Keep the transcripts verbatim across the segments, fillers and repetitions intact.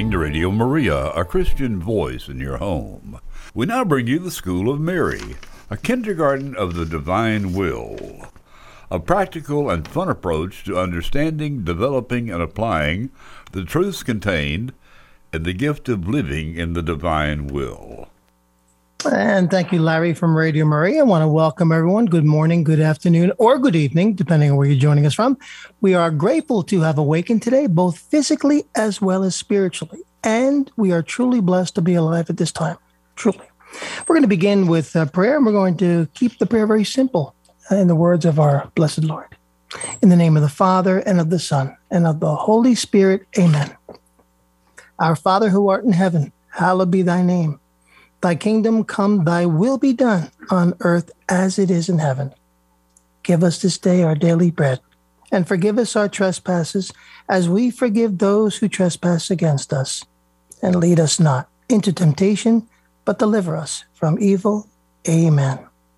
listening to Radio Maria, a Christian voice in your home. We now bring you the School of Mary, a kindergarten of the divine will. A practical and fun approach to understanding, developing, and applying the truths contained in the gift of living in the divine will. And thank you, Larry, from Radio Maria. I want to welcome everyone. Good morning, good afternoon, or good evening, depending on where you're joining us from. We are grateful to have awakened today, both physically as well as spiritually. And we are truly blessed to be alive at this time. Truly. We're going to begin with uh, prayer, and we're going to keep the prayer very simple uh, in the words of our blessed Lord. In the name of the Father, and of the Son, and of the Holy Spirit. Amen. Our Father who art in heaven, hallowed be thy name. Thy kingdom come, thy will be done on earth as it is in heaven. Give us this day our daily bread, and forgive us our trespasses as we forgive those who trespass against us. And lead us not into temptation, but deliver us from evil. Amen.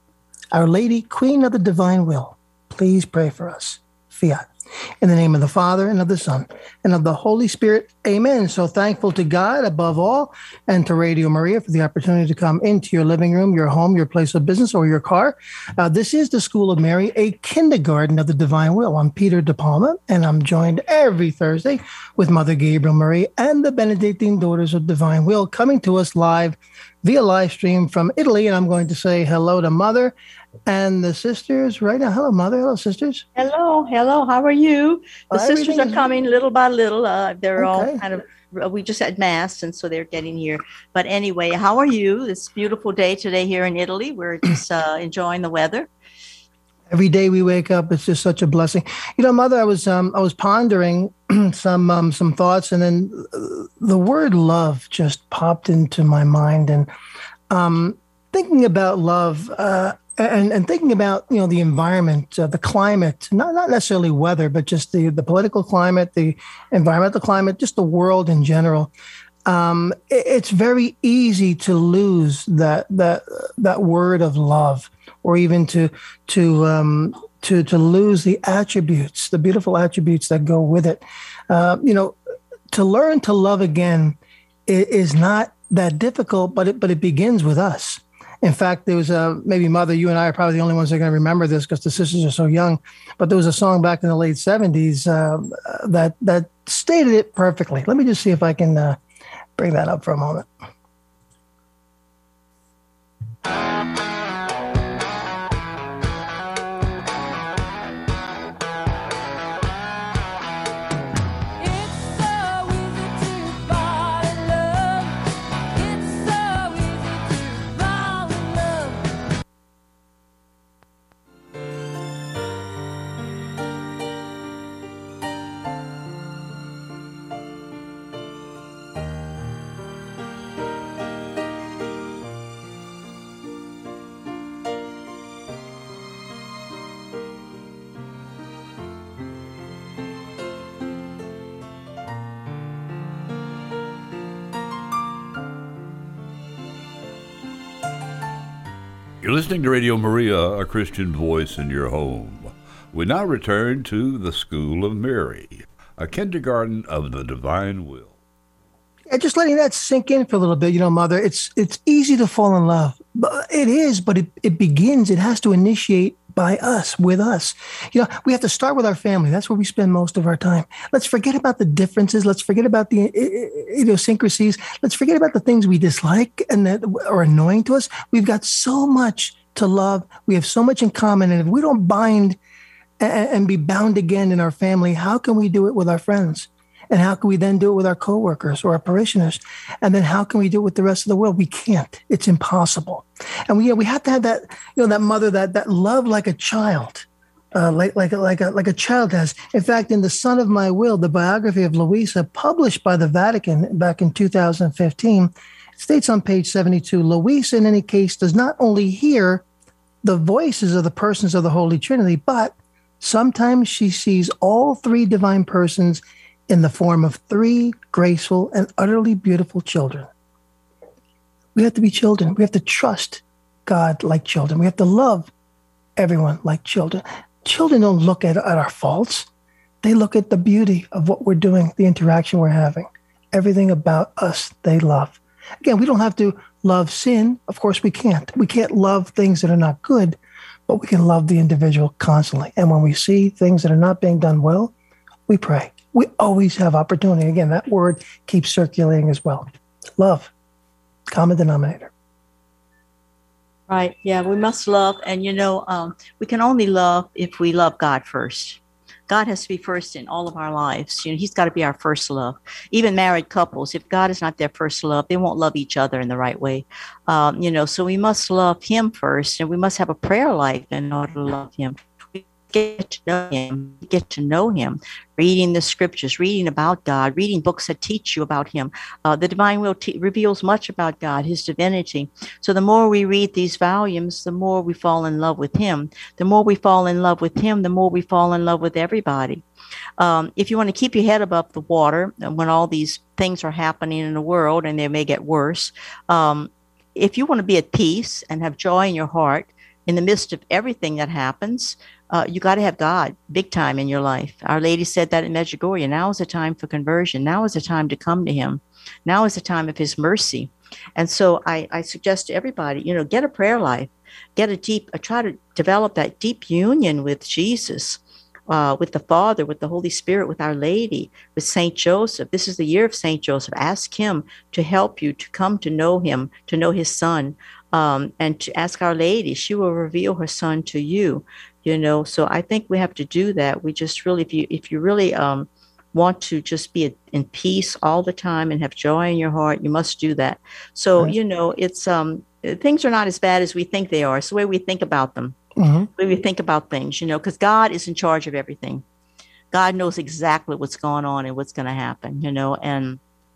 Our Lady, Queen of the Divine Will, please pray for us. Fiat. In the name of the Father, and of the Son, and of the Holy Spirit. Amen. So thankful to God above all, and to Radio Maria for the opportunity to come into your living room, your home, your place of business, or your car. Uh, this is the School of Mary, a kindergarten of the divine will. I'm Peter De Palma, and I'm joined every Thursday with Mother Gabriel Marie and the Benedictine Daughters of Divine Will, coming to us live via live stream from Italy. And I'm going to say hello to Mother and the sisters right now. Hello, Mother. Hello, sisters. Hello. Hello. How are you? The Oh, sisters are everything- coming little by little. Uh, they're Okay. all kind of, we just had mass, and so they're getting here. But anyway, how are you? It's a beautiful day today here in Italy. We're just uh, enjoying the weather. Every day we wake up, it's just such a blessing. You know, Mother, I was um, I was pondering some um, some thoughts, and then uh, the word love just popped into my mind, and um, thinking about love. Uh, And, and thinking about, you know, the environment, uh, the climate, not not necessarily weather, but just the, the political climate, the environmental climate, just the world in general. Um, it, it's very easy to lose that that that word of love, or even to to um, to to lose the attributes, the beautiful attributes that go with it. Uh, you know, to learn to love again is, is not that difficult, but it but it begins with us. In fact, there was a, maybe Mother, you and I are probably the only ones that are going to remember this because the sisters are so young, but there was a song back in the late seventies uh, that that stated it perfectly. Let me just see if I can uh, bring that up for a moment. You're listening to Radio Maria, a Christian voice in your home. We now return to the School of Mary, a kindergarten of the divine will. Yeah, just letting that sink in for a little bit, you know, Mother, it's it's easy to fall in love. But it is, but it, it begins, it has to initiate by us, with us. You know, we have to start with our family. That's where we spend most of our time. Let's forget about the differences. Let's forget about the idiosyncrasies. Let's forget about the things we dislike and that are annoying to us. We've got so much to love. We have so much in common. And if we don't bind and, and be bound again in our family, how can we do it with our friends? And how can we then do it with our coworkers or our parishioners? And then how can we do it with the rest of the world? We can't. It's impossible. And we, you know, we have to have that, you know, that mother, that that love like a child, uh, like like like a like a child has. In fact, in The Son of My Will, the biography of Luisa, published by the Vatican back in two thousand fifteen, it states on page seventy-two, Luisa, in any case, does not only hear the voices of the persons of the Holy Trinity, but sometimes she sees all three divine persons in the form of three graceful and utterly beautiful children. We have to be children. We have to trust God like children. We have to love everyone like children. Children don't look at, at our faults. They look at the beauty of what we're doing, the interaction we're having. Everything about us they love. Again, we don't have to love sin. Of course, we can't. We can't love things that are not good, but we can love the individual constantly. And when we see things that are not being done well, we pray. We always have opportunity. Again, that word keeps circulating as well. Love, common denominator. Right. Yeah, we must love. And, you know, um, we can only love if we love God first. God has to be first in all of our lives. You know, he's got to be our first love. Even married couples, if God is not their first love, they won't love each other in the right way. Um, you know, so we must love him first, and we must have a prayer life in order to love him. We get to know him, we get to know him, reading the scriptures, reading about God, reading books that teach you about him. Uh, the divine will te- reveals much about God, his divinity. So the more we read these volumes, the more we fall in love with him. The more we fall in love with him, the more we fall in love with everybody. Um, if you want to keep your head above the water, when all these things are happening in the world, and they may get worse, um, if you want to be at peace and have joy in your heart in the midst of everything that happens, Uh, you got to have God big time in your life. Our Lady said that in Medjugorje. Now is the time for conversion. Now is the time to come to him. Now is the time of his mercy. And so I, I suggest to everybody, you know, get a prayer life, get a deep, uh, try to develop that deep union with Jesus, uh, with the Father, with the Holy Spirit, with Our Lady, with Saint Joseph. This is the year of Saint Joseph. Ask him to help you to come to know him, to know his son, um, and to ask Our Lady. She will reveal her son to you. You know, so I think we have to do that. We just really, if you if you really um, want to just be in peace all the time and have joy in your heart, you must do that. So, right. you know, it's um, things are not as bad as we think they are. It's the way we think about them, mm-hmm. the way we think about things, you know, because God is in charge of everything. God knows exactly what's going on and what's going to happen, you know, and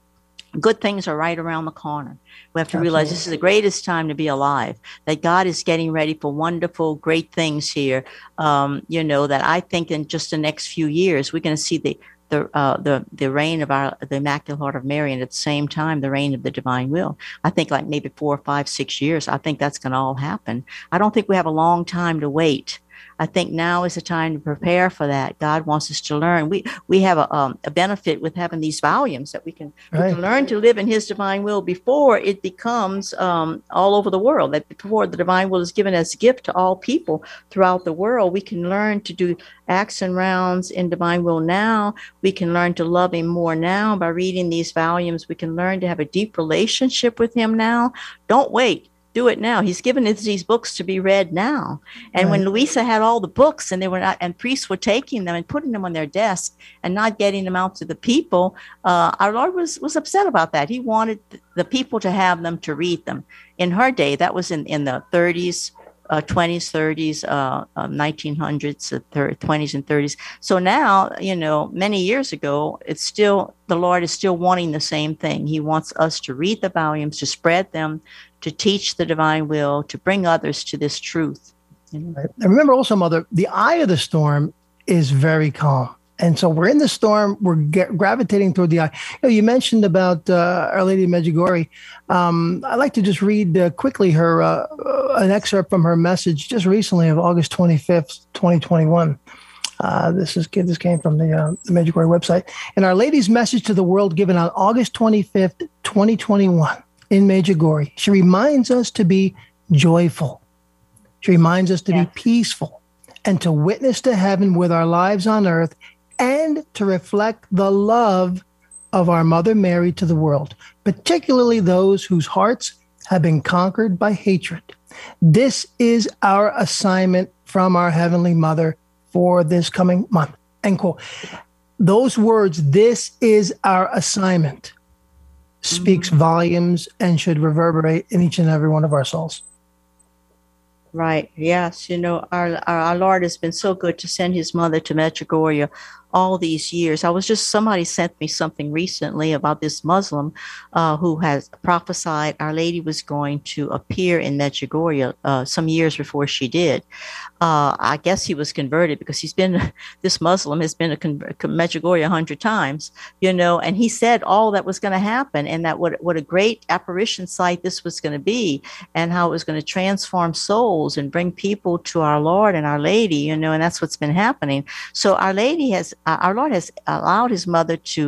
good things are right around the corner. We have to Absolutely. realize this is the greatest time to be alive, that God is getting ready for wonderful, great things here. Um, you know, that I think in just the next few years, we're going to see the the uh, the the reign of our the Immaculate Heart of Mary, and at the same time, the reign of the divine will. I think like maybe four, five, six years, I think that's going to all happen. I don't think we have a long time to wait. I think now is the time to prepare for that. God wants us to learn. We we have a, um, a benefit with having these volumes that we can, right. we can learn to live in his divine will before it becomes um, all over the world. That before the divine will is given as a gift to all people throughout the world, we can learn to do acts and rounds in divine will now. We can learn to love him more now by reading these volumes. We can learn to have a deep relationship with him now. Don't wait. Do it now. He's given us these books to be read now. And right. when Louisa had all the books and they were not, and priests were taking them and putting them on their desk and not getting them out to the people, uh, our Lord was, was upset about that. He wanted the people to have them, to read them. In her day, that was in, in the thirties, uh, twenties, thirties, uh, uh, nineteen hundreds, uh, twenties and thirties. So now, you know, many years ago, it's still, the Lord is still wanting the same thing. He wants us to read the volumes, to spread them, to teach the divine will, to bring others to this truth. You know? Right. And remember also, Mother, the eye of the storm is very calm. And so we're in the storm, we're get, gravitating toward the eye. You know, you mentioned about uh, Our Lady of Medjugorje. Um, I'd like to just read uh, quickly her uh, an excerpt from her message just recently of August twenty-fifth, twenty twenty-one. Uh, this is this came from the, uh, the Medjugorje website. And Our Lady's message to the world given on August twenty-fifth, twenty twenty-one. In Medjugorje, she reminds us to be joyful. She reminds us to yes. be peaceful and to witness to heaven with our lives on earth, and to reflect the love of our Mother Mary to the world, particularly those whose hearts have been conquered by hatred. This is our assignment from our Heavenly Mother for this coming month. End quote. Those words, "this is our assignment," speaks mm-hmm. volumes and should reverberate in each and every one of our souls. Right. Yes. You know, our, our our Lord has been so good to send his mother to Medjugorje all these years. I was just, somebody sent me something recently about this Muslim uh, who has prophesied Our Lady was going to appear in Medjugorje uh, some years before she did. Uh, I guess he was converted because he's been, this Muslim has been a con- Medjugorje a hundred times, you know, and he said all that was going to happen, and that what, what a great apparition site this was going to be, and how it was going to transform souls and bring people to our Lord and Our Lady, you know, and that's what's been happening. So Our Lady has, uh, our Lord has allowed his mother to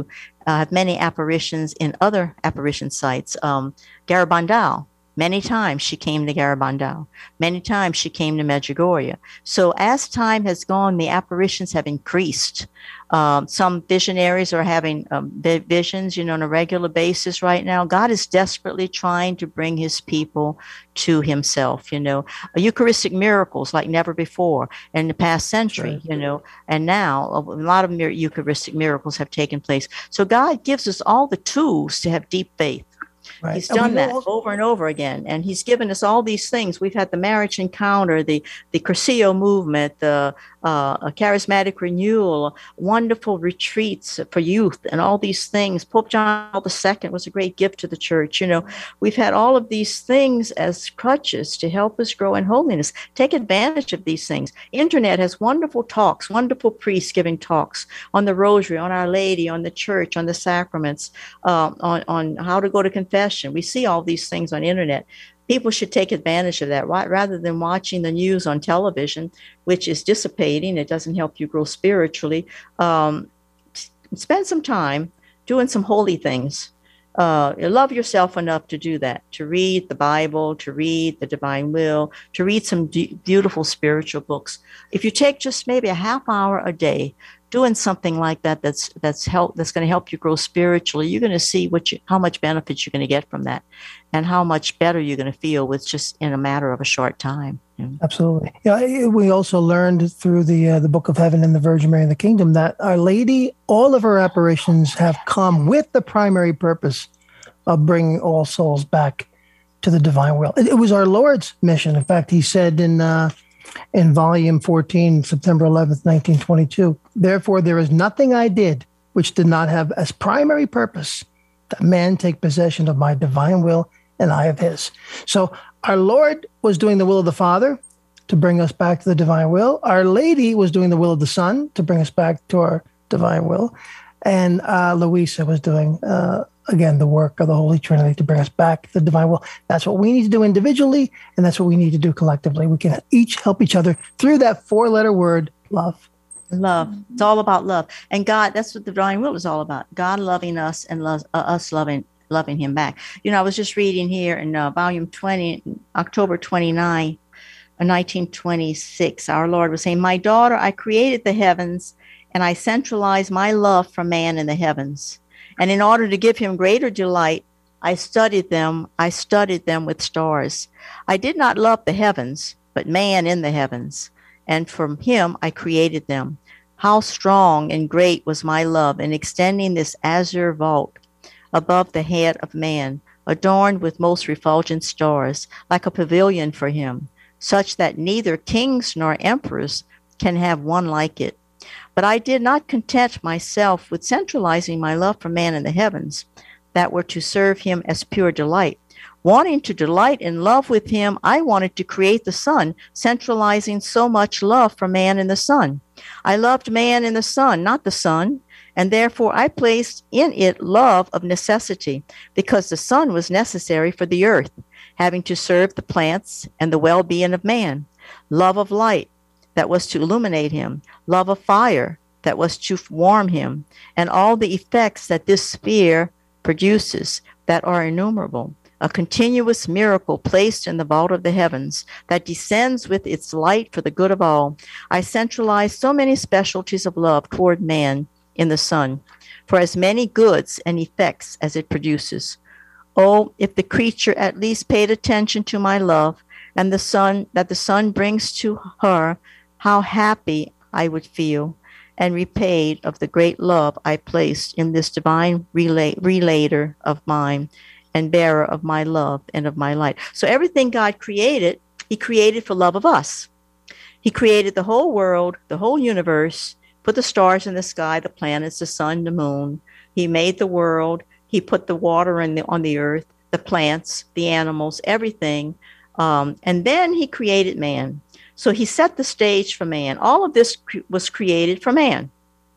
uh, have many apparitions in other apparition sites. Um, Garabandal, many times she came to Garabandal. Many times she came to Medjugorje. So as time has gone, the apparitions have increased. Um, some visionaries are having um, visions, you know, on a regular basis right now. God is desperately trying to bring his people to himself, you know. Eucharistic miracles like never before in the past century, right. you know, and now a lot of Eucharistic miracles have taken place. So God gives us all the tools to have deep faith. Right. He's done that also- over and over again, and he's given us all these things. We've had the marriage encounter, the the Cursillo movement, the uh, a charismatic renewal, wonderful retreats for youth, and all these things. Pope John Paul the Second was a great gift to the church. You know, we've had all of these things as crutches to help us grow in holiness. Take advantage of these things. Internet has wonderful talks, wonderful priests giving talks on the Rosary, on Our Lady, on the Church, on the sacraments, uh, on on how to go to confession. We see all these things on internet. People should take advantage of that, right? Rather than watching the news on television, which is dissipating. It doesn't help you grow spiritually. Um, spend some time doing some holy things. Uh, love yourself enough to do that, to read the Bible, to read the Divine Will, to read some d- beautiful spiritual books. If you take just maybe a half hour a day doing something like that, that's that's help that's going to help you grow spiritually, you're going to see what you, how much benefit you're going to get from that, and how much better you're going to feel with just in a matter of a short time. Absolutely. Yeah, we also learned through the uh, the Book of Heaven and the Virgin Mary and the Kingdom that Our Lady, all of her apparitions have come with the primary purpose of bringing all souls back to the divine will. It, it was our Lord's mission. In fact, he said in uh, in volume fourteen, September eleventh, nineteen twenty-two, "Therefore there is nothing I did which did not have as primary purpose that man take possession of my divine will and I of his." So our Lord was doing the will of the Father to bring us back to the divine will. Our Lady was doing the will of the Son to bring us back to our divine will. And uh, Louisa was doing, uh, again, the work of the Holy Trinity to bring us back to the divine will. That's what we need to do individually, and that's what we need to do collectively. We can each help each other through that four-letter word, love. Love. It's all about love. And God, that's what the divine will is all about. God loving us and lo- uh, us loving loving him back. You know, I was just reading here in uh, volume twenty, October twenty-ninth, nineteen twenty-six, our Lord was saying, "My daughter, I created the heavens and I centralized my love for man in the heavens. And in order to give him greater delight, I studied them. I studied them with stars. I did not love the heavens, but man in the heavens. And from him I created them. How strong and great was my love in extending this azure vault above the head of man, adorned with most refulgent stars, like a pavilion for him, such that neither kings nor emperors can have one like it. But I did not content myself with centralizing my love for man in the heavens, that were to serve him as pure delight. Wanting to delight in love with him, I wanted to create the sun, centralizing so much love for man in the sun. I loved man in the sun, not the sun, and therefore I placed in it love of necessity, because the sun was necessary for the earth, having to serve the plants and the well-being of man. Love of light, that was to illuminate him. Love of fire, that was to warm him, and all the effects that this sphere produces that are innumerable. A continuous miracle placed in the vault of the heavens that descends with its light for the good of all. I centralized so many specialties of love toward man in the sun, for as many goods and effects as it produces. Oh, if the creature at least paid attention to my love and the sun that the sun brings to her, how happy I would feel, and repaid of the great love I placed in this divine relay, relator of mine, and bearer of my love and of my light. So everything God created, he created for love of us. He created the whole world, the whole universe, put the stars in the sky, the planets, the sun, the moon. He made the world. He put the water in the, on the earth, the plants, the animals, everything. Um, and then he created man. So he set the stage for man. All of this cre- was created for man.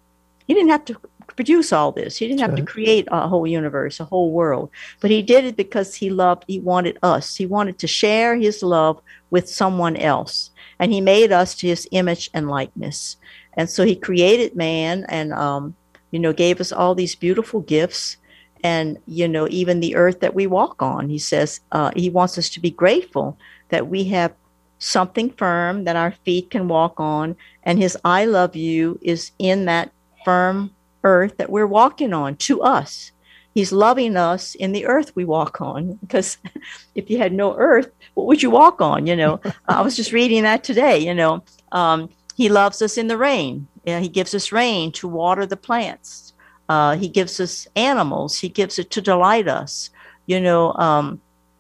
He didn't have to produce all this. He didn't have to create a whole universe, a whole world. But he did it because he loved, he wanted us. He wanted to share his love with someone else. And he made us to his image and likeness. And so he created man, and um, you know, gave us all these beautiful gifts. And, you know, even the earth that we walk on, he says, uh, he wants us to be grateful that we have something firm that our feet can walk on. And his I love you is in that firm earth that we're walking on to us. He's loving us in the earth we walk on, because if you had no earth, what would you walk on? You know, I was just reading that today, you know, um, he loves us in the rain. Yeah, he gives us rain to water the plants. Uh, he gives us animals. He gives it to delight us. You know, um,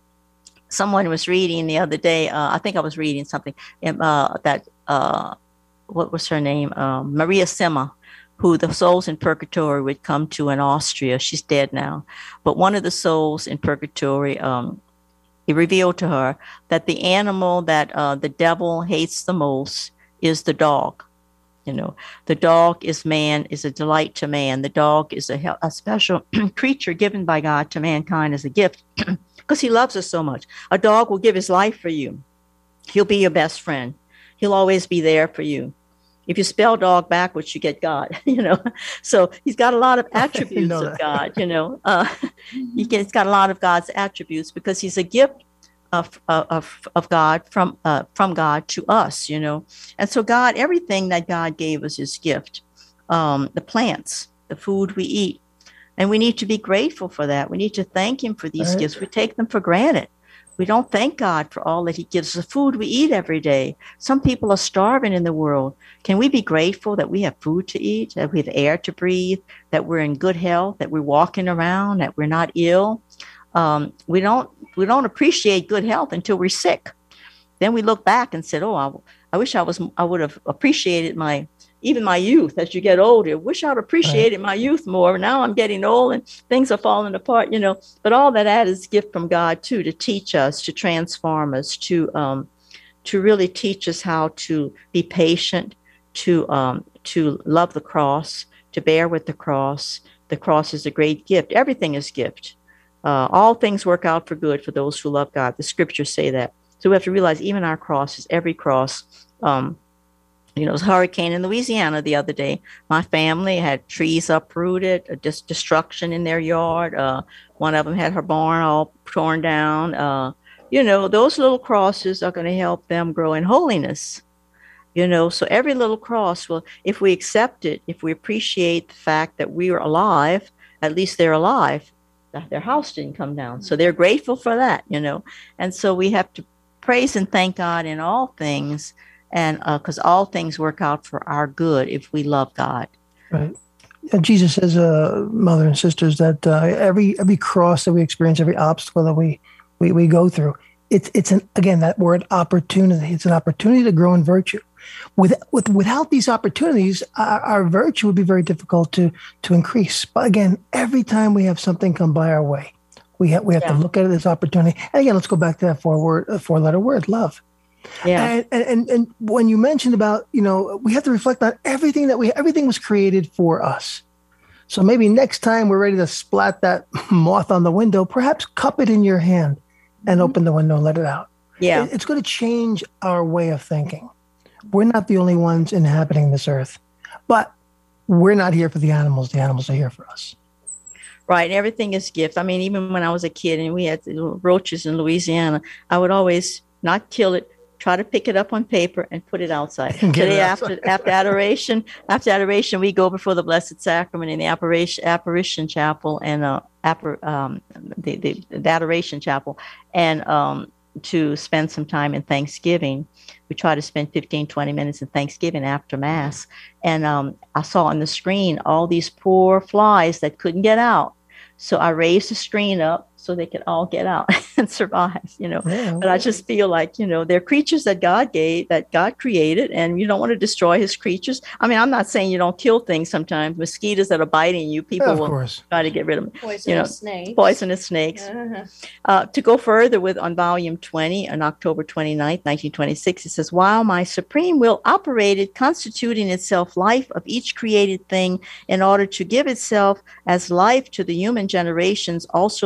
someone was reading the other day, uh, I think I was reading something uh, that, uh, what was her name? Um, Maria Sima, who the souls in purgatory would come to in Austria. She's dead now. But one of the souls in purgatory, um, he revealed to her that the animal that uh, the devil hates the most is the dog. You know, the dog is man, is a delight to man. The dog is a, a special creature given by God to mankind as a gift because he loves us so much. A dog will give his life for you. He'll be your best friend. He'll always be there for you. If you spell dog backwards, you get God, you know. So he's got a lot of attributes of God, you know. Uh, he get, he's got a lot of God's attributes because he's a gift of of of God from uh, from God to us, you know. And so God, everything that God gave us is gift. Um, the plants, the food we eat, and we need to be grateful for that. We need to thank him for these right. gifts. We take them for granted. We don't thank God for all that he gives, the food we eat every day. Some people are starving in the world. Can we be grateful that we have food to eat, that we have air to breathe, that we're in good health, that we're walking around, that we're not ill? Um, we don't we don't appreciate good health until we're sick. Then we look back and said, oh, I, I wish I was I would have appreciated my even my youth. As you get older, wish I'd appreciated right. my youth more. Now I'm getting old and things are falling apart, you know. But all that that is a gift from God too, to teach us, to transform us, to um, to really teach us how to be patient, to um, to love the cross, to bear with the cross. The cross is a great gift. Everything is gift. Uh, all things work out for good for those who love God. The scriptures say that. So we have to realize even our crosses, every cross. Um, you know, it was a hurricane in Louisiana the other day. My family had trees uprooted, a dis- destruction in their yard. Uh, one of them had her barn all torn down. Uh, you know, those little crosses are going to help them grow in holiness. You know, so every little cross, well, if we accept it, if we appreciate the fact that we are alive, at least they're alive. Their house didn't come down. So they're grateful for that, you know. And so we have to praise and thank God in all things, and because uh, all things work out for our good if we love God. Right. And Jesus says, uh, mother and sisters, that uh, every every cross that we experience, every obstacle that we we, we go through, it's it's an again that word opportunity. It's an opportunity to grow in virtue. With, with without these opportunities, our, our virtue would be very difficult to to increase. But again, every time we have something come by our way, we have we have yeah. to look at it as opportunity. And again, let's go back to that four word four letter word, love. Yeah. And, and and and when you mentioned about, you know, we have to reflect on everything that we everything was created for us. So maybe next time we're ready to splat that moth on the window, perhaps cup it in your hand and mm-hmm. open the window and let it out. Yeah, it, it's going to change our way of thinking. We're not the only ones inhabiting this earth, but we're not here for the animals. The animals are here for us. Right. Everything is gift. I mean, even when I was a kid and we had roaches in Louisiana, I would always not kill it, try to pick it up on paper and put it outside. Today, after after adoration, after adoration, we go before the Blessed Sacrament in the apparition, apparition chapel and uh, appar, um, the, the the adoration chapel, and um, to spend some time in Thanksgiving. We try to spend fifteen, twenty minutes in Thanksgiving after Mass. And um, I saw on the screen all these poor flies that couldn't get out. So I raised the screen up so they could all get out and survive, you know. Yeah. But I just feel like, you know, they're creatures that God gave, that God created, and you don't want to destroy his creatures. I mean, I'm not saying you don't kill things sometimes. Mosquitoes that are biting you, people yeah, will course. try to get rid of them. Poisonous you know, snakes. Poisonous snakes. Uh-huh. Uh, to go further with on volume twenty, on October twenty-ninth, nineteen twenty-six, it says, while my supreme will operated, constituting itself life of each created thing in order to give itself as life to the human generations, also through them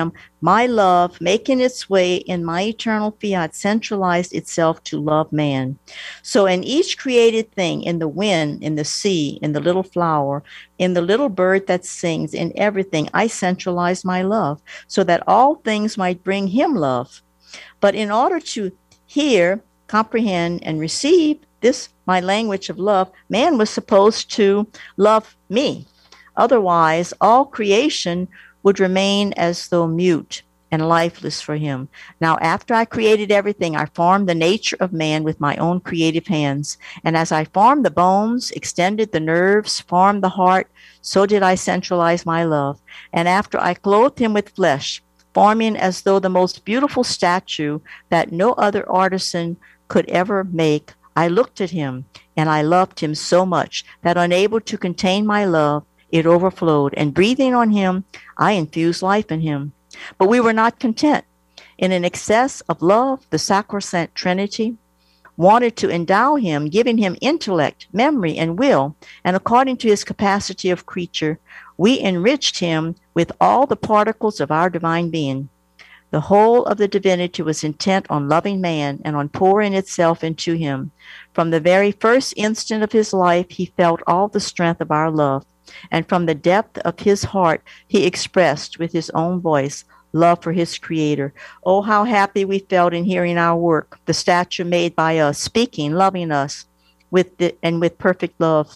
him, my love, making its way in my eternal fiat, centralized itself to love man. So in each created thing, in the wind, in the sea, in the little flower, in the little bird that sings, in everything, I centralized my love, so that all things might bring him love. But in order to hear, comprehend, and receive this, my language of love, man was supposed to love me. Otherwise, all creation would remain as though mute and lifeless for him. Now, after I created everything, I formed the nature of man with my own creative hands. And as I formed the bones, extended the nerves, formed the heart, so did I centralize my love. And after I clothed him with flesh, forming as though the most beautiful statue that no other artisan could ever make, I looked at him, and I loved him so much that, unable to contain my love, it overflowed, and breathing on him, I infused life in him. But we were not content. In an excess of love, the sacrosanct Trinity wanted to endow him, giving him intellect, memory, and will, and according to his capacity of creature, we enriched him with all the particles of our divine being. The whole of the divinity was intent on loving man and on pouring itself into him. From the very first instant of his life, he felt all the strength of our love. And from the depth of his heart, he expressed with his own voice love for his creator. Oh, how happy we felt in hearing our work, the statue made by us, speaking, loving us, with the, and with perfect love.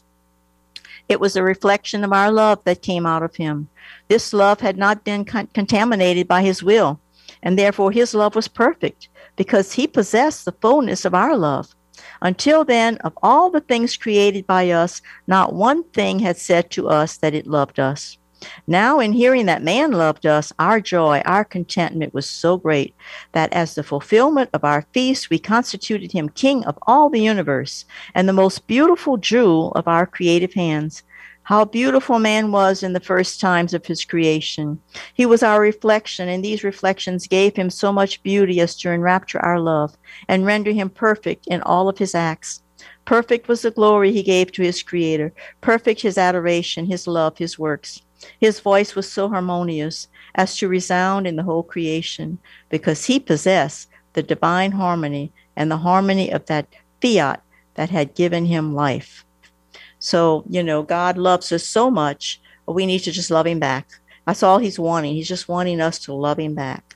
It was a reflection of our love that came out of him. This love had not been con- contaminated by his will, and therefore his love was perfect, because he possessed the fullness of our love. Until then, of all the things created by us, not one thing had said to us that it loved us. Now, in hearing that man loved us, our joy, our contentment was so great that as the fulfillment of our feast, we constituted him king of all the universe and the most beautiful jewel of our creative hands. How beautiful man was in the first times of his creation. He was our reflection, and these reflections gave him so much beauty as to enrapture our love and render him perfect in all of his acts. Perfect was the glory he gave to his creator, perfect his adoration, his love, his works. His voice was so harmonious as to resound in the whole creation, because he possessed the divine harmony and the harmony of that fiat that had given him life. So, you know, God loves us so much, but we need to just love him back. That's all he's wanting. He's just wanting us to love him back.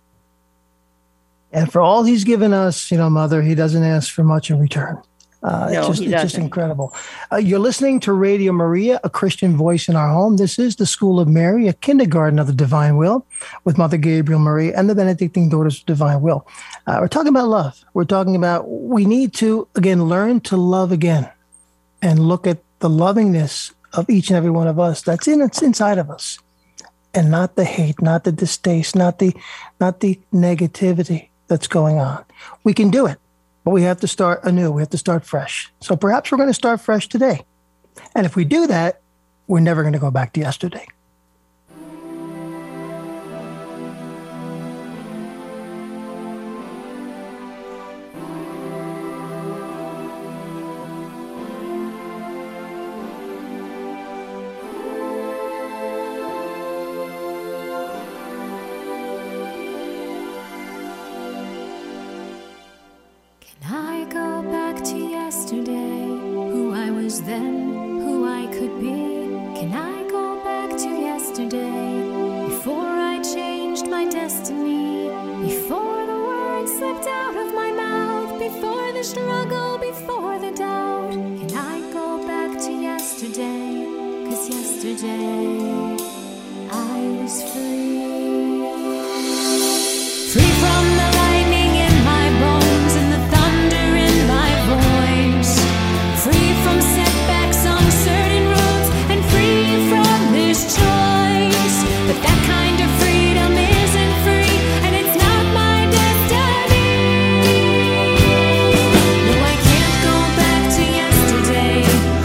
And for all he's given us, you know, Mother, he doesn't ask for much in return. Uh, no, it's just, he it's doesn't. just incredible. Uh, you're listening to Radio Maria, a Christian voice in our home. This is the School of Mary, a kindergarten of the divine will, with Mother Gabriel Marie and the Benedictine Daughters of Divine Will. Uh, we're talking about love. We're talking about we need to, again, learn to love again and look at the lovingness of each and every one of us that's in it's inside of us, and not the hate, not the distaste, not the not the negativity that's going on. We can do it, but we have to start anew. We have to start fresh. So perhaps we're going to start fresh today. And if we do that, we're never going to go back to yesterday.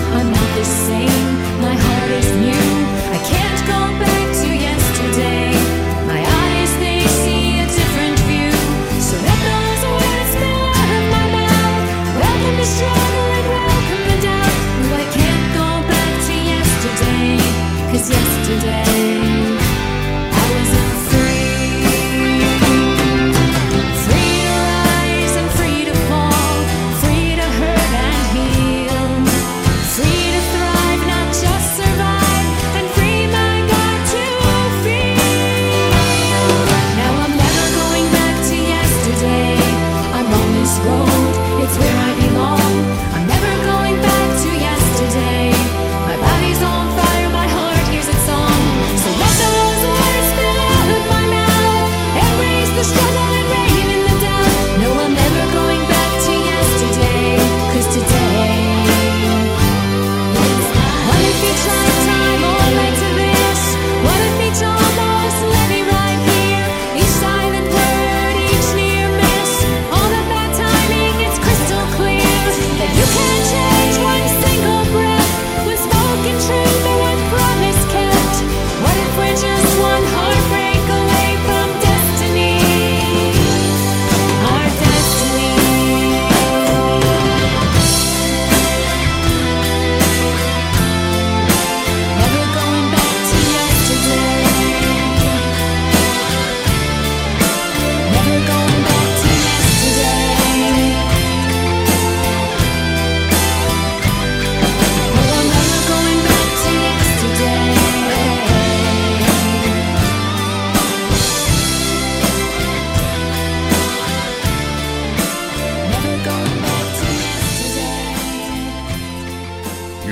My heart is new. I can't go back to yesterday.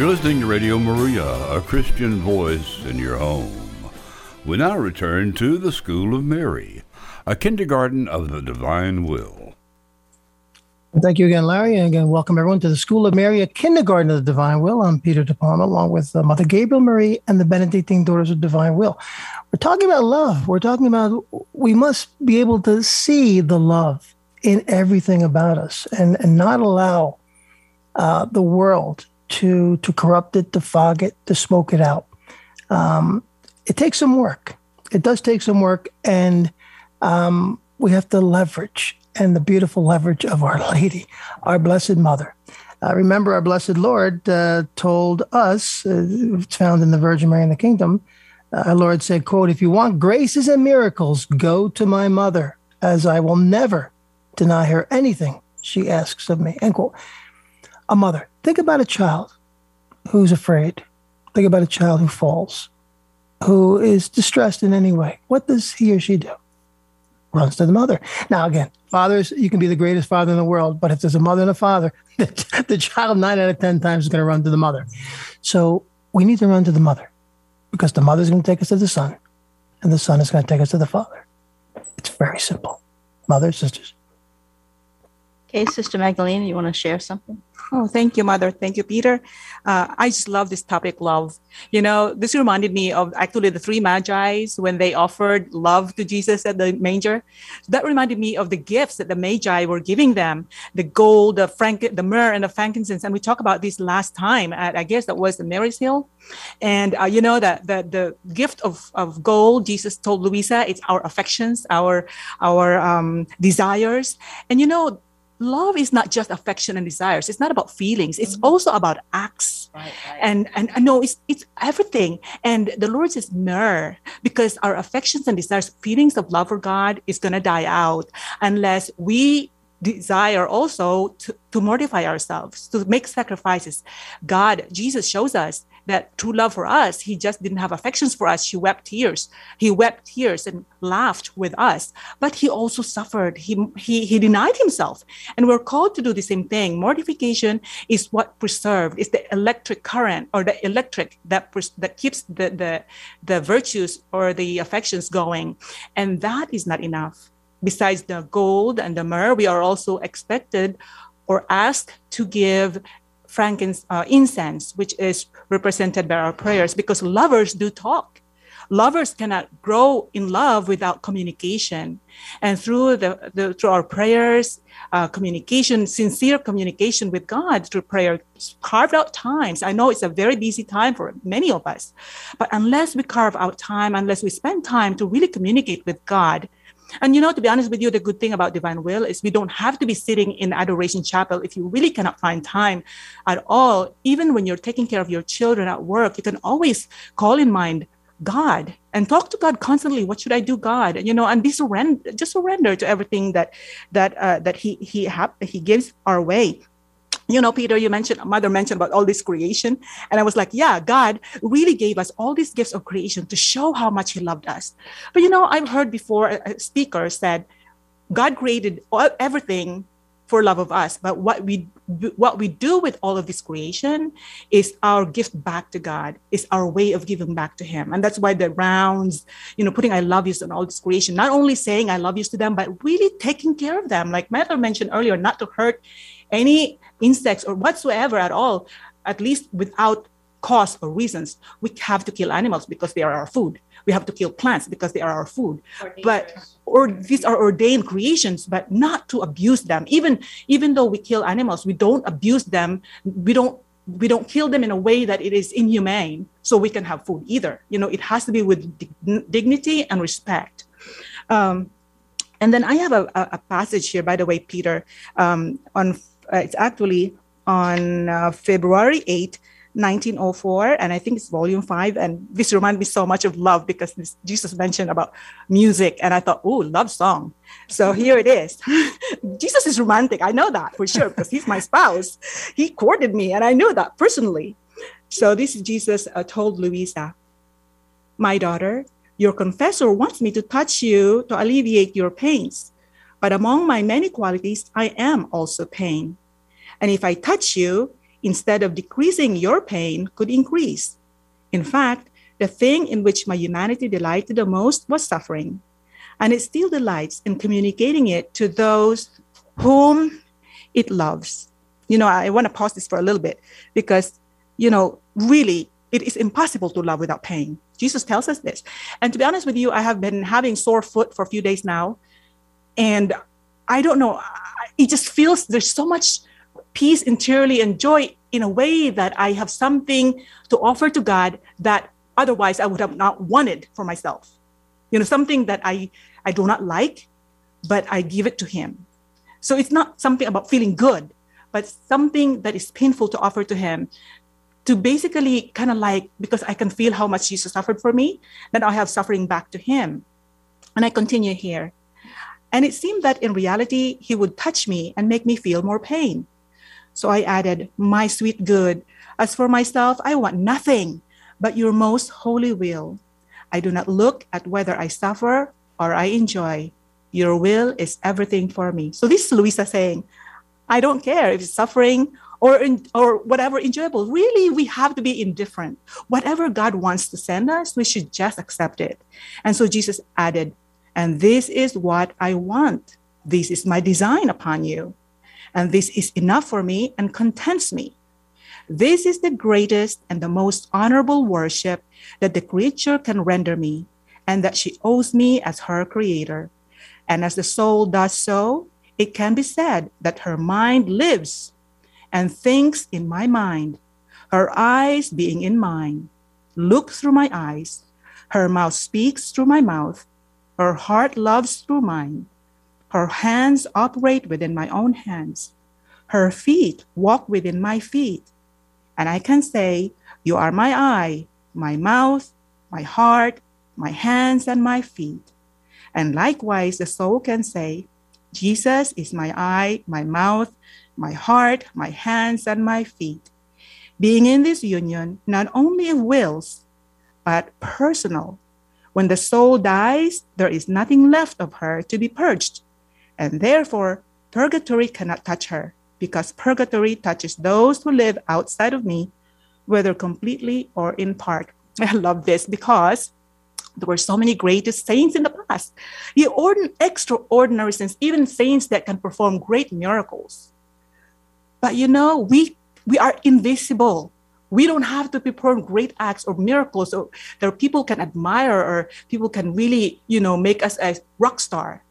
listening to Radio Maria, a Christian voice in your home. We now return to the School of Mary, a kindergarten of the divine will. Thank you again, Larry. And again, welcome everyone to the School of Mary, a kindergarten of the divine will. I'm Peter De Palma, along with uh, Mother Gabriel Marie and the Benedictine Daughters of Divine Will. We're talking about love. We're talking about we must be able to see the love in everything about us and, and not allow uh, the world to to corrupt it, to fog it, to smoke it out. Um, it takes some work. It does take some work, and um, we have to leverage, and the beautiful leverage of Our Lady, our Blessed Mother. Uh, remember, our Blessed Lord uh, told us, uh, it's found in the Virgin Mary in the Kingdom, uh, our Lord said, quote, "If you want graces and miracles, go to my mother, as I will never deny her anything she asks of me," end quote. A mother. Think about a child who's afraid. Think about a child who falls, who is distressed in any way. What does he or she do? Runs to the mother. Now, again, fathers, you can be the greatest father in the world, but if there's a mother and a father, the, the child nine out of ten times is going to run to the mother. So we need to run to the mother, because the mother is going to take us to the son, and the son is going to take us to the father. It's very simple. Mothers, sisters. Okay, Sister Magdalena, you want to share something? Oh, thank you, Mother. Thank you, Peter. Uh, I just love this topic, love. You know, this reminded me of actually the three magi when they offered love to Jesus at the manger. That reminded me of the gifts that the magi were giving them, the gold, the frank, the myrrh, and the frankincense. And we talked about this last time at, I guess that was the Mary's Hill. And, uh, you know, that the, the gift of, of gold, Jesus told Luisa, it's our affections, our, our um, desires. And, you know, love is not just affection and desires. It's not about feelings. It's mm-hmm. also about acts. Right, right. And and I know it's it's everything. And the Lord says myrrh, because our affections and desires, feelings of love for God is going to die out unless we desire also to, to mortify ourselves, to make sacrifices. God, Jesus shows us that true love for us, he just didn't have affections for us. He wept tears. He wept tears and laughed with us. But he also suffered. He, he, he denied himself. And we're called to do the same thing. Mortification is what preserved. It's the electric current or the electric that, pres- that keeps the, the, the virtues or the affections going. And that is not enough. Besides the gold and the myrrh, we are also expected or asked to give frankincense, uh, incense, which is represented by our prayers, because lovers do talk. Lovers cannot grow in love without communication. And through the, the through our prayers, uh, communication, sincere communication with God through prayer, carved out times. I know it's a very busy time for many of us, but unless we carve out time, unless we spend time to really communicate with God. And, you know, to be honest with you, the good thing about Divine Will is we don't have to be sitting in Adoration Chapel if you really cannot find time at all. Even when you're taking care of your children at work, you can always call in mind God and talk to God constantly. What should I do, God? And, you know, and be surrender, just surrender to everything that that uh, that He He ha- He gives our way. You know, Peter, you mentioned, Mother mentioned about all this creation. And I was like, yeah, God really gave us all these gifts of creation to show how much he loved us. But, you know, I've heard before a speaker said, God created all, everything for love of us. But what we what we do with all of this creation is our gift back to God, is our way of giving back to him. And that's why the rounds, you know, putting I love yous on all this creation, not only saying I love yous to them, but really taking care of them. Like Mother mentioned earlier, not to hurt any insects or whatsoever at all, at least without cause or reasons. We have to kill animals because they are our food. We have to kill plants because they are our food. But or these are ordained creations, but not to abuse them. Even even though we kill animals, we don't abuse them. We don't we don't kill them in a way that it is inhumane, so we can have food either. You know, it has to be with dig- dignity and respect. Um, and then I have a, a, a passage here, by the way, Peter, um, on uh, it's actually on uh, February eighth, nineteen oh four, and I think it's volume five. And this reminds me so much of love because this, Jesus mentioned about music, and I thought, oh, love song. So here it is. Jesus is romantic. I know that for sure because he's my spouse. He courted me, and I knew that personally. So this is Jesus uh, told Luisa, "My daughter, your confessor wants me to touch you to alleviate your pains. But among my many qualities, I am also pain. And if I touch you, instead of decreasing your pain, could increase. In fact, the thing in which my humanity delighted the most was suffering, and it still delights in communicating it to those whom it loves. You know, I want to pause this for a little bit because, you know, really, it is impossible to love without pain. Jesus tells us this. And to be honest with you, I have been having sore foot for a few days now. And I don't know, it just feels there's so much peace interiorly and joy in a way that I have something to offer to God that otherwise I would have not wanted for myself. You know, something that I, I do not like, but I give it to him. So it's not something about feeling good, but something that is painful to offer to him, to basically kind of like, because I can feel how much Jesus suffered for me, then I have suffering back to him. And I continue here. And it seemed that in reality, he would touch me and make me feel more pain. So I added, my sweet good, as for myself, I want nothing but your most holy will. I do not look at whether I suffer or I enjoy. Your will is everything for me. So this is Luisa saying, I don't care if it's suffering or in, or whatever enjoyable. Really, we have to be indifferent. Whatever God wants to send us, we should just accept it. And so Jesus added, and this is what I want. This is my design upon you. And this is enough for me and contents me. This is the greatest and the most honorable worship that the creature can render me, and that she owes me as her creator. And as the soul does so, it can be said that her mind lives and thinks in my mind, her eyes being in mine, look through my eyes, her mouth speaks through my mouth, her heart loves through mine, her hands operate within my own hands, her feet walk within my feet. And I can say, you are my eye, my mouth, my heart, my hands, and my feet. And likewise, the soul can say, Jesus is my eye, my mouth, my heart, my hands, and my feet. Being in this union, not only wills, but personal. When the soul dies, there is nothing left of her to be purged. And therefore, purgatory cannot touch her, because purgatory touches those who live outside of me, whether completely or in part. I love this because there were so many greatest saints in the past. You ordin- extraordinary saints, even saints that can perform great miracles. But you know, we we are invisible. We don't have to perform great acts or miracles, or there people can admire, or people can really, you know, make us a rock star.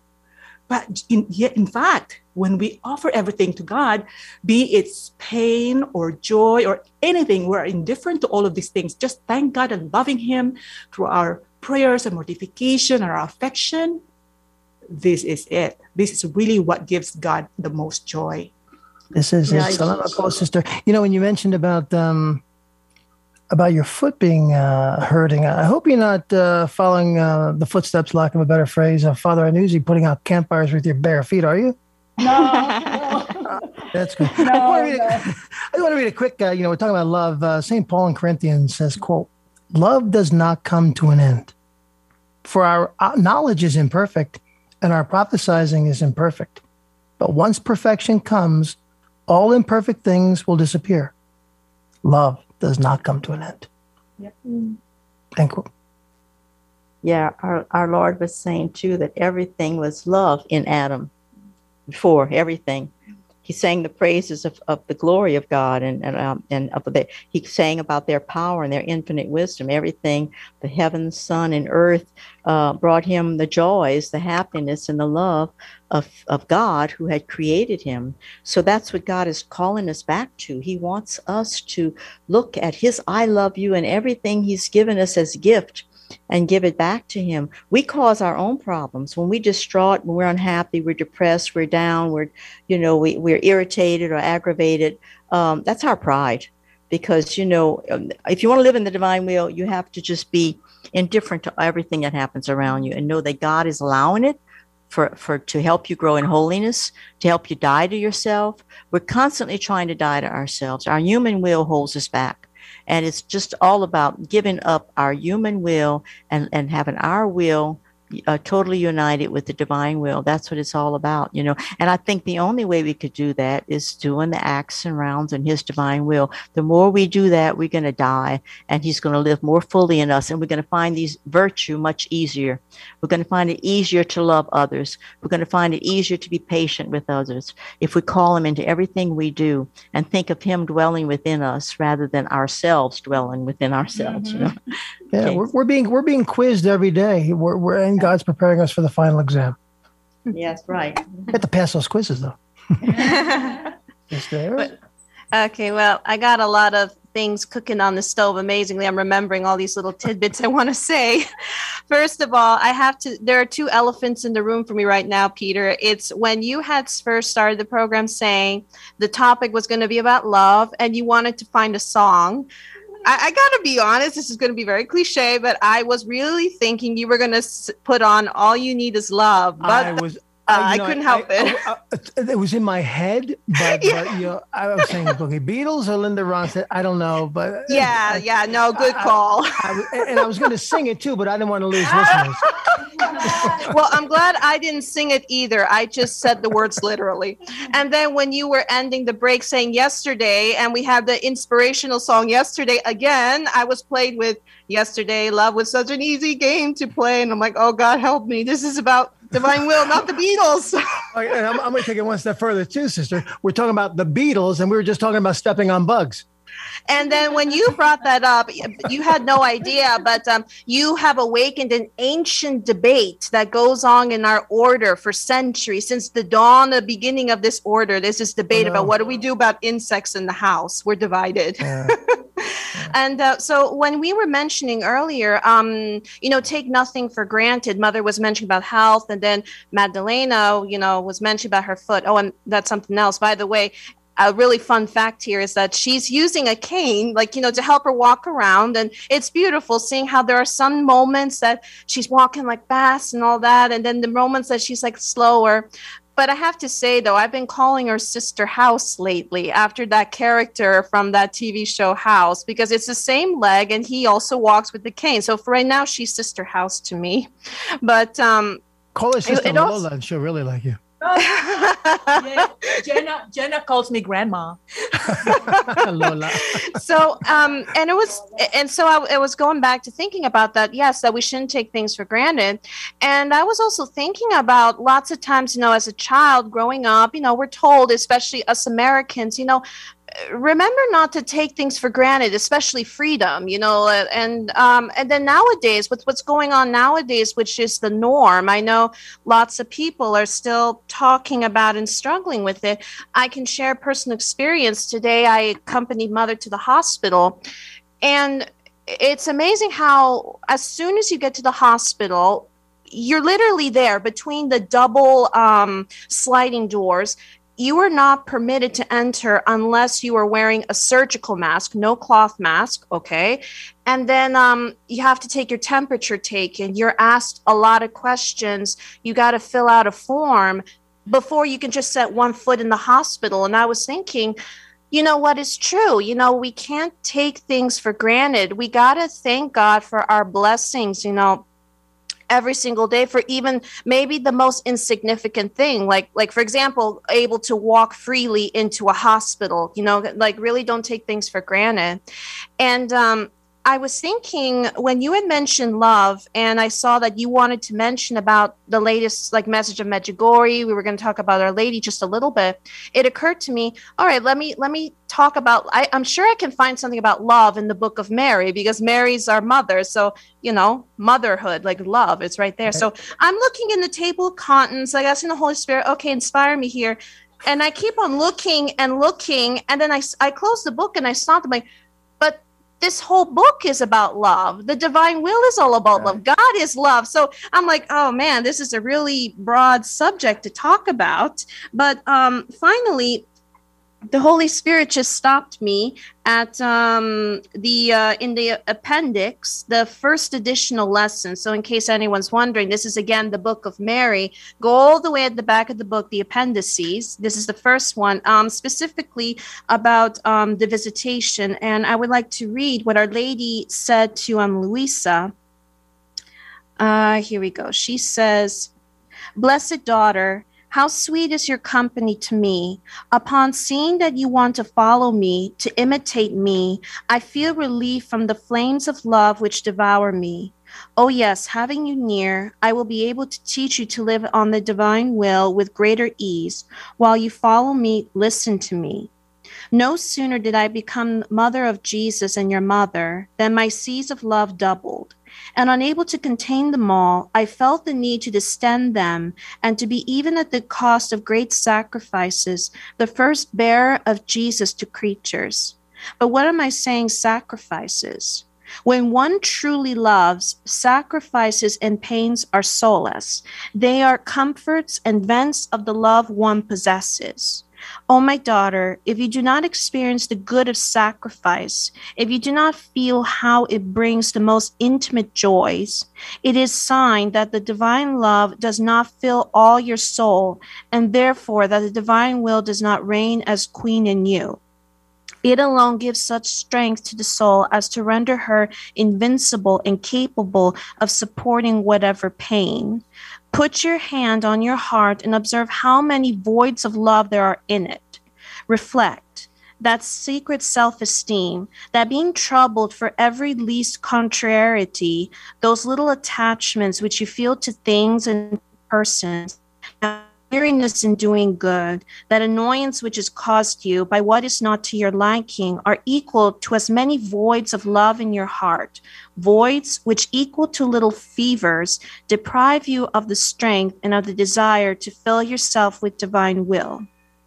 But in, yet, in fact, when we offer everything to God, be it pain or joy or anything, we're indifferent to all of these things. Just thank God and loving him through our prayers and mortification and our affection. This is it. This is really what gives God the most joy. This is Yeah, it. I- Salamat po, sister. You know, when you mentioned about um, about your foot being uh, hurting, I hope you're not uh, following uh, the footsteps, lack of a better phrase, of Father Anuzi putting out campfires with your bare feet, are you? No, That's good. no, I want to read no. a, I want to read a quick, uh, you know, we're talking about love. Uh, Saint Paul in Corinthians says, quote, love does not come to an end. For our uh, knowledge is imperfect and our prophesizing is imperfect. But once perfection comes, all imperfect things will disappear. Love does not come to an end. Yep. End quote. Yeah, our, our Lord was saying too that everything was love in Adam before everything. He sang the praises of, of the glory of God, and and um, and of the, he sang about their power and their infinite wisdom. Everything, the heavens, sun, and earth, uh, brought him the joys, the happiness, and the love of of God who had created him. So that's what God is calling us back to. He wants us to look at his "I love you" and everything he's given us as gift, and give it back to him. We cause our own problems when we're distraught, when we're unhappy, we're depressed, we're down, we're, you know, we, we're irritated or aggravated. Um, that's our pride, because, you know, um, if you want to live in the divine will, you have to just be indifferent to everything that happens around you and know that God is allowing it for, for to help you grow in holiness, to help you die to yourself. We're constantly trying to die to ourselves. Our human will holds us back. And it's just all about giving up our human will and, and having our will uh, totally united with the divine will. That's what it's all about, you know. And I think the only way we could do that is doing the acts and rounds in his divine will. The more we do that, we're going to die, and he's going to live more fully in us, and we're going to find these virtue much easier. We're going to find it easier to love others. We're going to find it easier to be patient with others if we call him into everything we do and think of him dwelling within us rather than ourselves dwelling within ourselves. Mm-hmm. You know? Yeah, okay. we're, we're being we're being quizzed every day. We're, we're and God's preparing us for the final exam. Yes, right. We have to pass those quizzes, though. Yes, there. But, okay, well, I got a lot of things cooking on the stove. Amazingly, I'm remembering all these little tidbits I want to say. First of all, I have to, there are two elephants in the room for me right now, Peter. It's when you had first started the program saying the topic was going to be about love and you wanted to find a song. I, I got to be honest, this is going to be very cliche, but I was really thinking you were going to s- put on All You Need Is Love. But I was. Uh, I couldn't I, help I, it. I, I, it was in my head, but, yeah. but you know, I was saying, okay, Beatles or Linda Ronstadt. I don't know, but yeah, yeah, no, good call. And I was going to sing it too, but I didn't want to lose listeners. Well, I'm glad I didn't sing it either. I just said the words literally. And then when you were ending the break saying yesterday, and we had the inspirational song yesterday again, I was played with Yesterday, Love Was Such an Easy Game to Play. And I'm like, oh, God, help me. This is about divine will, not the Beatles. And I'm, I'm going to take it one step further too, sister. We're talking about the Beatles, and we were just talking about stepping on bugs. And then when you brought that up, you had no idea, but um, you have awakened an ancient debate that goes on in our order for centuries. Since the dawn, the beginning of this order, there's this debate oh, no. about what do we do about insects in the house. We're divided. Yeah. And uh, so when we were mentioning earlier, um, you know, take nothing for granted. Mother was mentioning about health, and then Magdalena, you know, was mentioning about her foot. Oh, and that's something else. By the way, a really fun fact here is that she's using a cane, like, you know, to help her walk around. And it's beautiful seeing how there are some moments that she's walking like fast and all that. And then the moments that she's like slower. But I have to say, though, I've been calling her Sister House lately after that character from that T V show House, because it's the same leg and he also walks with the cane. So for right now, she's Sister House to me. But um, call her Sister Lola also- and she'll really like you. Yeah, Jenna Jenna calls me grandma. Lola. So um and it was and so I, I was going back to thinking about that. Yes, that we shouldn't take things for granted. And I was also thinking about lots of times, you know, as a child growing up, you know, we're told, especially us Americans, you know, remember not to take things for granted, especially freedom, you know, and um, and then nowadays with what's going on nowadays, which is the norm. I know lots of people are still talking about and struggling with it. I can share personal experience. Today, I accompanied Mother to the hospital, and it's amazing how as soon as you get to the hospital, you're literally there between the double um, sliding doors. You are not permitted to enter unless you are wearing a surgical mask, no cloth mask, okay? And then um, you have to take your temperature taken. You're asked a lot of questions. You got to fill out a form before you can just set one foot in the hospital. And I was thinking, you know what is true? You know, we can't take things for granted. We got to thank God for our blessings, you know, every single day for even maybe the most insignificant thing, like like for example, able to walk freely into a hospital, you know, like really don't take things for granted. And um I was thinking when you had mentioned love, and I saw that you wanted to mention about the latest like message of Medjugorje. We were going to talk about Our Lady just a little bit. It occurred to me, all right, let me let me talk about, I, I'm sure I can find something about love in the book of Mary, because Mary's our mother. So, you know, motherhood, like love, it's right there. So I'm looking in the table of contents, like asking the Holy Spirit, okay, inspire me here. And I keep on looking and looking. And then I, I close the book and I stopped. I'm like, but this whole book is about love. The divine will is all about love. God is love. So I'm like, oh man, this is a really broad subject to talk about. But um, finally, the Holy Spirit just stopped me at um, the uh, in the appendix, the first additional lesson. So in case anyone's wondering, this is again the Book of Mary. Go all the way at the back of the book, the appendices. This is the first one, um, specifically about um, the visitation. And I would like to read what Our Lady said to um, Luisa. Uh, here we go. She says, "Blessed daughter, how sweet is your company to me. Upon seeing that you want to follow me, to imitate me, I feel relief from the flames of love which devour me. Oh yes, having you near, I will be able to teach you to live on the divine will with greater ease. While you follow me, listen to me. No sooner did I become mother of Jesus and your mother than my seas of love doubled. And unable to contain them all, I felt the need to distend them and to be, even at the cost of great sacrifices, the first bearer of Jesus to creatures. But what am I saying, sacrifices? When one truly loves, sacrifices and pains are solace. They are comforts and vents of the love one possesses. Oh, my daughter, if you do not experience the good of sacrifice, if you do not feel how it brings the most intimate joys, it is sign that the divine love does not fill all your soul, and therefore that the divine will does not reign as queen in you. It alone gives such strength to the soul as to render her invincible and capable of supporting whatever pain. Put your hand on your heart and observe how many voids of love there are in it. Reflect. That secret self-esteem, that being troubled for every least contrariety, those little attachments which you feel to things and persons, that weariness in doing good, that annoyance which is caused you by what is not to your liking, are equal to as many voids of love in your heart, voids which, equal to little fevers, deprive you of the strength and of the desire to fill yourself with divine will.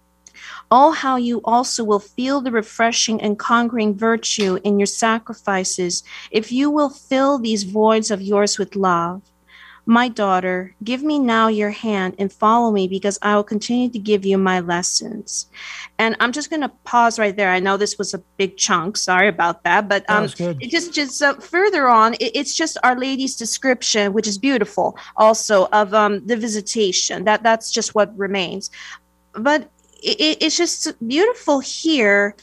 Oh, how you also will feel the refreshing and conquering virtue in your sacrifices if you will fill these voids of yours with love. My daughter, give me now your hand and follow me, because I will continue to give you my lessons." And I'm just going to pause right there. I know this was a big chunk. Sorry about that. But um, it just, just uh, further on, it, it's just Our Lady's description, which is beautiful also, of um, the visitation. That That's just what remains. But it, it's just beautiful here.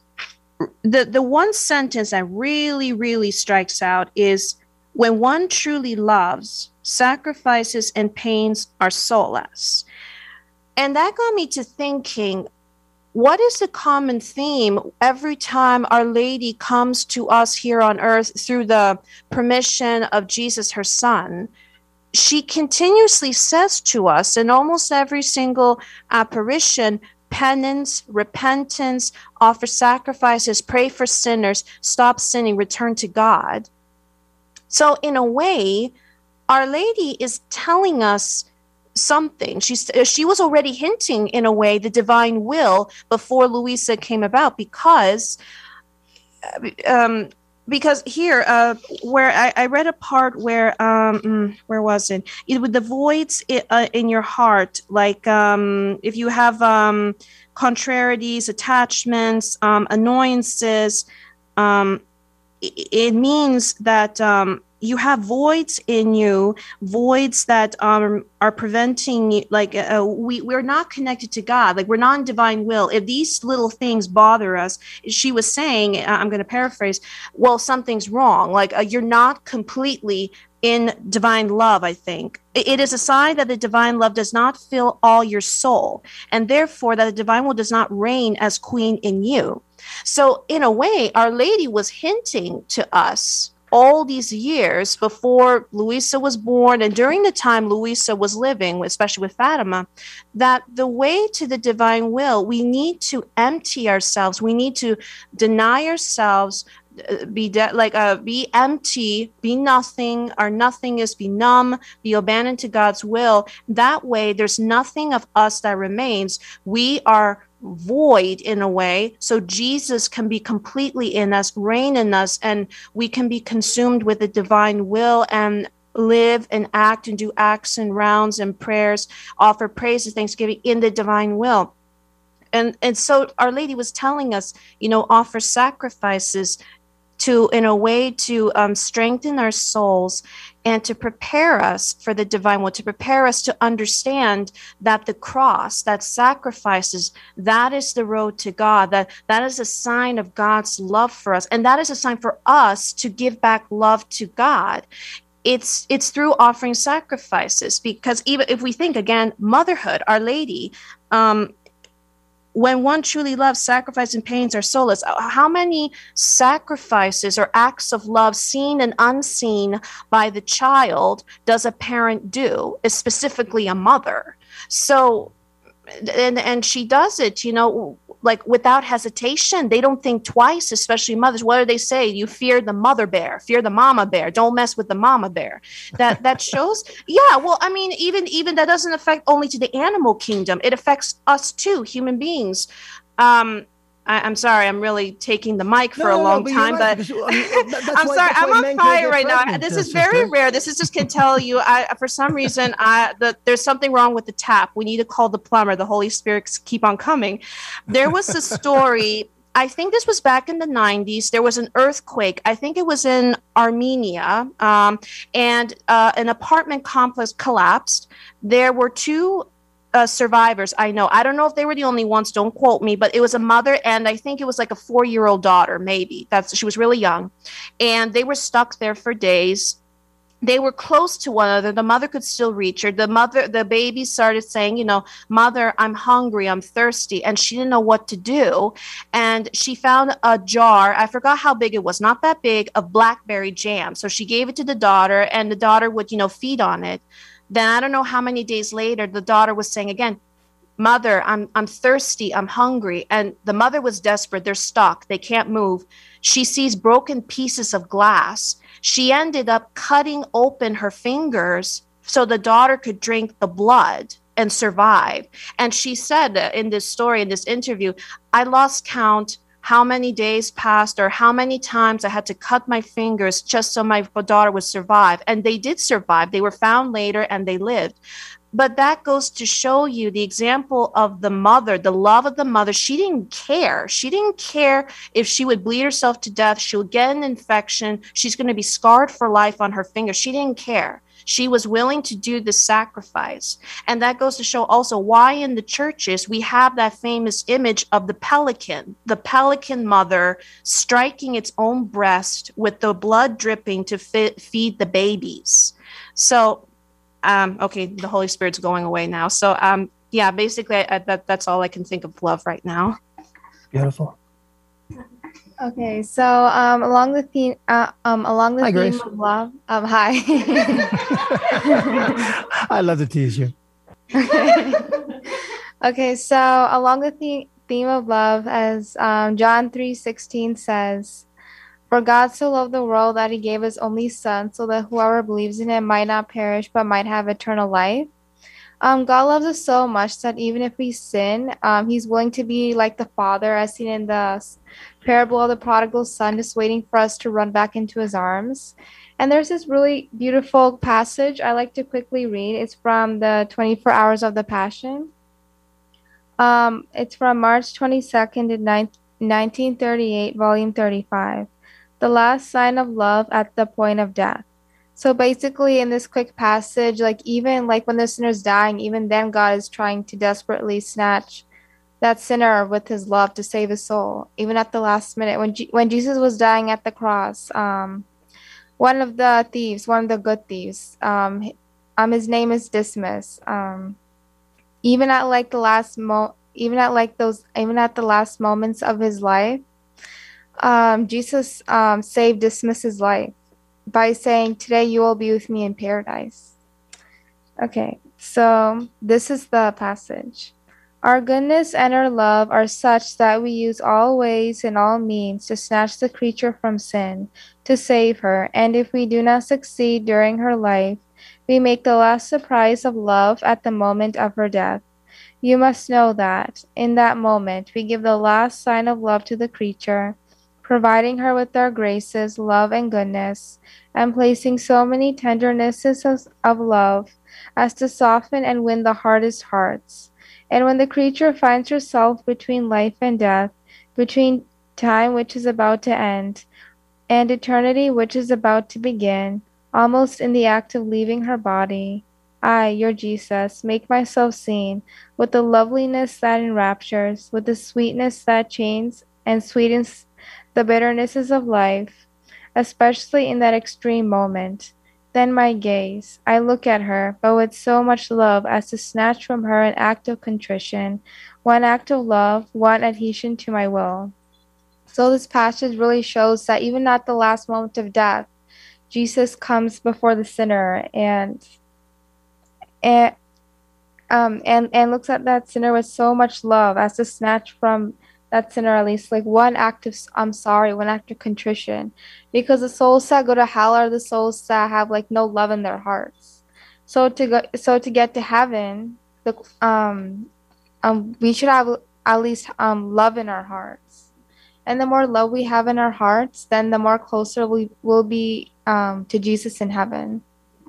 The, the one sentence that really, really strikes out is, when one truly loves, sacrifices and pains are solace. And that got me to thinking, what is the common theme every time Our Lady comes to us here on earth through the permission of Jesus, her son? She continuously says to us in almost every single apparition, penance, repentance, offer sacrifices, pray for sinners, stop sinning, return to God. So in a way, Our Lady is telling us something. She's, she was already hinting, in a way, the divine will before Luisa came about, because um, because here, uh, where I, I read a part where, um, where was it? it with the voids in, uh, in your heart, like um, if you have um, contrarieties, attachments, um, annoyances, um, it means that um, you have voids in you, voids that um, are preventing you, like uh, we, we're not connected to God, like we're not in divine will. If these little things bother us, she was saying, I'm going to paraphrase, well, something's wrong. Like uh, you're not completely in divine love, I think. It is a sign that the divine love does not fill all your soul, and therefore that the divine will does not reign as queen in you. So in a way, Our Lady was hinting to us all these years before Luisa was born, and during the time Luisa was living, especially with Fatima, that the way to the divine will, we need to empty ourselves. We need to deny ourselves, be de- like uh, be empty, be nothing. Our nothing is be numb, be abandoned to God's will. That way, there's nothing of us that remains. We are void in a way, so Jesus can be completely in us, reign in us, and we can be consumed with the divine will and live and act and do acts and rounds and prayers, offer praise and thanksgiving in the divine will. And and so Our Lady was telling us, you know, offer sacrifices to, in a way, to um, strengthen our souls and to prepare us for the divine will, to prepare us to understand that the cross, that sacrifices, that is the road to God, that that is a sign of God's love for us. And that is a sign for us to give back love to God. it's it's through offering sacrifices, because even if we think again, motherhood, Our Lady, um, when one truly loves, sacrifice and pains are soulless. How many sacrifices or acts of love, seen and unseen by the child, does a parent do, specifically a mother? So, and and she does it, you know, like without hesitation. They don't think twice, especially mothers. What do they say? You fear the mother bear, fear the mama bear. Don't mess with the mama bear. That that shows. Yeah, well, I mean, even even that doesn't affect only to the animal kingdom. It affects us too, human beings. Um, I, I'm sorry, I'm really taking the mic for No, a no, no, long but you're time, right, but because, I mean, that- that's I'm why- sorry, that's I'm why on men can't fire get right now. pregnant, This uh, is very sister. rare. This is just can tell you, I for some reason, I the, there's something wrong with the tap. We need to call the plumber. The Holy Spirits keep on coming. There was a story. I think this was back in the nineties. There was an earthquake. I think it was in Armenia, um, and uh, an apartment complex collapsed. There were two uh, survivors. I know. I don't know if they were the only ones. Don't quote me, but it was a mother, and I think it was like a four-year-old daughter. Maybe that's she was really young, and they were stuck there for days. They were close to one another. The mother could still reach her. The mother, the baby started saying, you know, "Mother, I'm hungry, I'm thirsty," and she didn't know what to do. And she found a jar. I forgot how big it was, not that big, of blackberry jam. So she gave it to the daughter, and the daughter would, you know, feed on it. Then I don't know how many days later, the daughter was saying again, "Mother, I'm I'm thirsty, I'm hungry." And the mother was desperate. They're stuck. They can't move. She sees broken pieces of glass. She ended up cutting open her fingers so the daughter could drink the blood and survive. And she said in this story, in this interview, "I lost count how many days passed or how many times I had to cut my fingers just so my daughter would survive." And they did survive. They were found later and they lived. But that goes to show you the example of the mother, the love of the mother. She didn't care. She didn't care if she would bleed herself to death. She'll get an infection. She's going to be scarred for life on her finger. She didn't care. She was willing to do the sacrifice. And that goes to show also why in the churches we have that famous image of the pelican, the pelican mother striking its own breast with the blood dripping to fit, feed the babies. So, Um, okay, the Holy Spirit's going away now. So, um, yeah, basically, I, I, that that's all I can think of love right now. Beautiful. Okay, so um, along the theme, uh, um, along the Hi, theme Grace. of love, um, hi. I love to tease you. Okay. Okay, so along the theme theme of love, as um, John three sixteen says, "For God so loved the world that he gave his only son, so that whoever believes in him might not perish but might have eternal life." Um, God loves us so much that even if we sin, um, he's willing to be like the father, as seen in the s- parable of the prodigal son, just waiting for us to run back into his arms. And there's this really beautiful passage I like to quickly read. It's from the twenty-four Hours of the Passion. Um, it's from March twenty-second in nineteen thirty-eight, volume thirty-five. The last sign of love at the point of death. So basically in this quick passage, like even like when the sinner's dying, even then God is trying to desperately snatch that sinner with his love to save his soul. Even at the last minute, when G- when Jesus was dying at the cross, um, one of the thieves, one of the good thieves, um, h- um, his name is Dismas. Um, even at like the last mo, even at like those, even at the last moments of his life, um, Jesus um, saved Dismas's life by saying, "Today you will be with me in paradise." Okay, so this is the passage. "Our goodness and our love are such that we use all ways and all means to snatch the creature from sin, to save her, and if we do not succeed during her life, we make the last surprise of love at the moment of her death. You must know that, in that moment, we give the last sign of love to the creature, providing her with our graces, love, and goodness, and placing so many tendernesses of of love as to soften and win the hardest hearts. And when the creature finds herself between life and death, between time which is about to end, and eternity which is about to begin, almost in the act of leaving her body, I, your Jesus, make myself seen, with the loveliness that enraptures, with the sweetness that chains and sweetens the bitternesses of life, especially in that extreme moment. Then my gaze. I look at her, but with so much love as to snatch from her an act of contrition, one act of love, one adhesion to my will. So this passage really shows that even at the last moment of death, Jesus comes before the sinner and and um and, and looks at that sinner with so much love as to snatch from that sinner at least like one act of I'm sorry, one act of contrition. Because the souls that go to hell are the souls that have like no love in their hearts. So to go so to get to heaven, the um um we should have at least um love in our hearts. And the more love we have in our hearts, then the more closer we will be um to Jesus in heaven.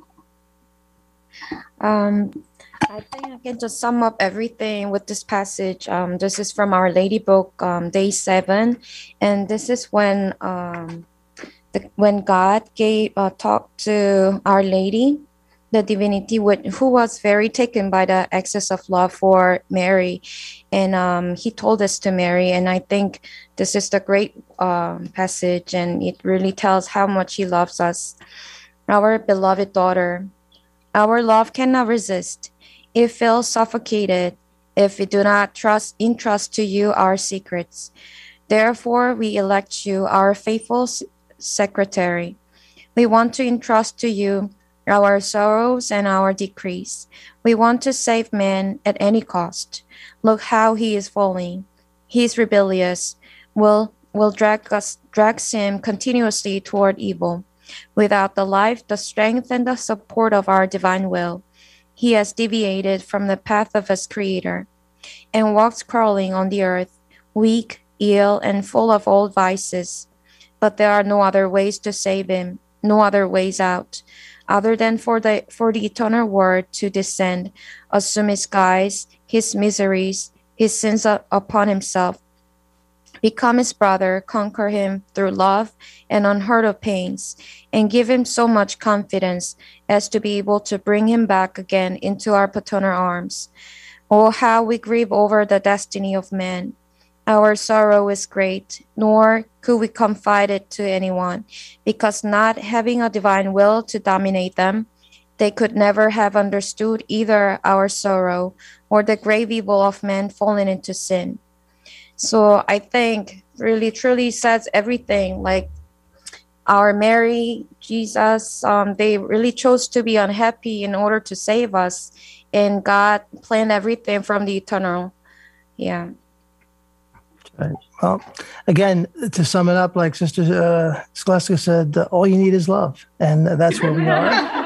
Um, I think I can just sum up everything with this passage. Um, this is from Our Lady book, um, day seven, and this is when um, the, when God gave uh, talked to Our Lady, the divinity, with, who was very taken by the excess of love for Mary, and um, he told this to Mary, and I think this is the great um, passage, and it really tells how much He loves us, our beloved daughter. Our love cannot resist. It feels suffocated if we do not trust entrust to you our secrets. Therefore, we elect you our faithful secretary. We want to entrust to you our sorrows and our decrees. We want to save man at any cost. Look how he is falling. He is rebellious. Will will drag us drags him continuously toward evil. Without the life, the strength, and the support of our divine will, he has deviated from the path of his Creator, and walks crawling on the earth, weak, ill, and full of old vices. But there are no other ways to save him, no other ways out, other than for the for the eternal Word to descend, assume his guise, his miseries, his sins upon himself, become his brother, conquer him through love and unheard of pains, and give him so much confidence as to be able to bring him back again into our paternal arms. Oh, how we grieve over the destiny of man. Our sorrow is great, nor could we confide it to anyone, because not having a divine will to dominate them, they could never have understood either our sorrow or the grave evil of man fallen into sin. So I think really truly says everything. Like our Mary, Jesus, um, they really chose to be unhappy in order to save us, and God planned everything from the eternal. Yeah. Right. Well, again, to sum it up, like Sister uh, Scholastica said, uh, all you need is love, and that's where we are.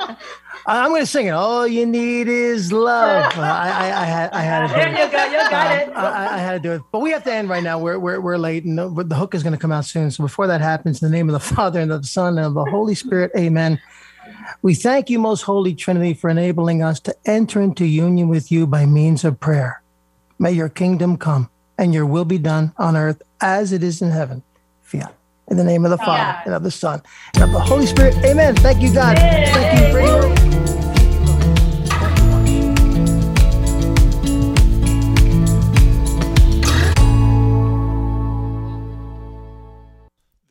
I'm going to sing it. All you need is love. Uh, I, I, I had, I had to do it. There you go. You got Um, it. I, I had to do it, but we have to end right now. We're we're we're late, and the, the hook is going to come out soon. So before that happens, in the name of the Father and of the Son and of the Holy Spirit, Amen. We thank you, Most Holy Trinity, for enabling us to enter into union with you by means of prayer. May your kingdom come and your will be done on earth as it is in heaven. Fiat. In the name of the Father Fiat. and of the Son and of the Holy Spirit, Amen. Thank you, God. Thank you, Brady.